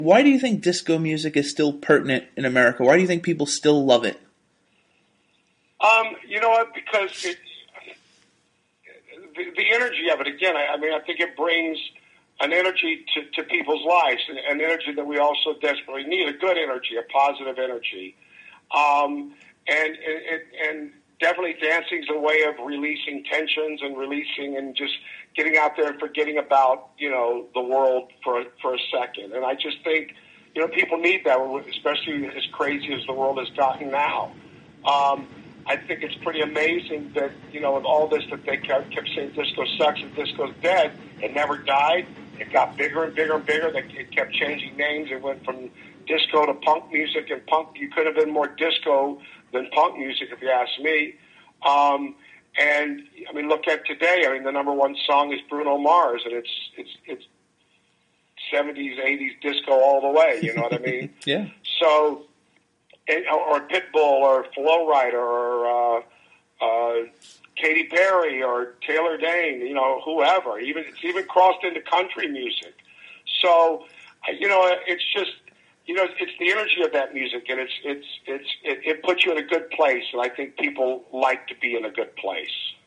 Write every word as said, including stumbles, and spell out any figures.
Why do you think disco music is still pertinent in America? Why do you think people still love it? Um, you know what? Because it, the, the energy of it, again, I, I mean, I think it brings an energy to, to people's lives, an, an energy that we also desperately need, a good energy, a positive energy. Um, and, and, and definitely dancing is a way of releasing tensions and releasing and just getting out there and forgetting about, you know, the world for, for a second. And I just think, you know, people need that, especially as crazy as the world has gotten now. Um, I think it's pretty amazing that, you know, with all this that they kept, kept saying disco sucks and disco's dead, it never died. It got bigger and bigger and bigger. It kept changing names. It went from disco to punk music, and punk, you could have been more disco than punk music, if you ask me. Um, and, I mean, look at today. I mean, the number one song is Bruno Mars, and it's it's it's seventies, eighties disco all the way, you know what I mean? Yeah. So, and, or Pitbull, or Flo Rida, or uh, uh, Katy Perry, or Taylor Dayne, you know, whoever. Even it's even crossed into country music. So, you know, it's just, you know, it's the energy of that music, and it's it's it's it, it puts you in a good place, and I think people like to be in a good place.